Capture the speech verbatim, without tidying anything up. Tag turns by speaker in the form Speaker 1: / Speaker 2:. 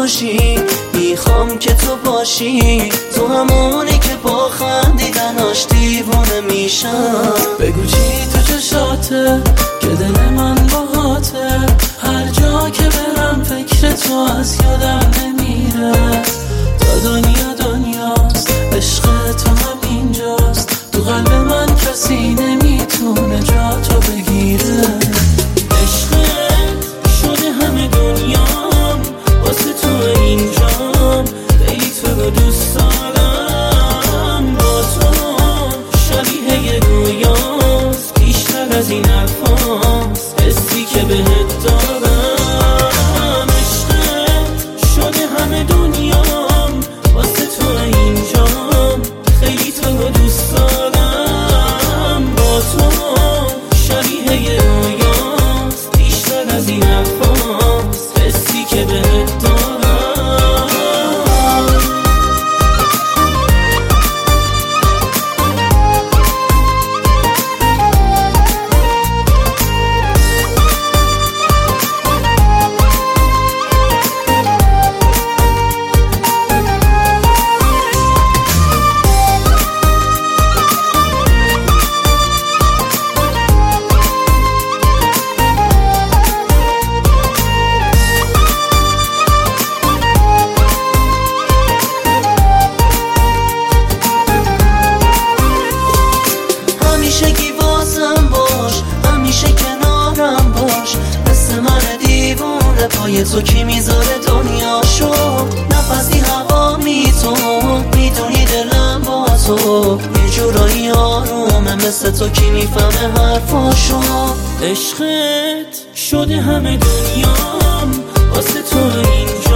Speaker 1: باشی، میخوام که تو باشی، تو همونی که با خندیدناش دیوونه میشم.
Speaker 2: بگو چی تو چشاته که دل من باهاته، هر جا که برم فکر تو از یادم نمیره. تا دنیا دنیاست، عشق تو هم اینجاست، تو قلب من کسی نمیتونه جا تو بگیره. عشقت شده همه دنیام، واسه تو اینجام، خیلی تو رو دوست دارم. با تو شبیه یه رویاست، بیشتر از این حرفاست، حسی که بهت دارم. عشقت شده همه دنیام، واسه تو اینجام، خیلی تو رو دوست دارم. با تو شبیه یه رویاست، بیشتر از این حرفاست، حسی که بهت دارم.
Speaker 1: همیشه گیوازم باش، همیشه کنارم باش، مثل من دیوونه پای تو کی میذاره دنیاشو. نفسی هوا می تو میدونی دلم با تو، یه جورایی آرومه، مثل تو کی میفهمه حرفاشو.
Speaker 2: عشقت شده همه دنیام، واسه تو اینجا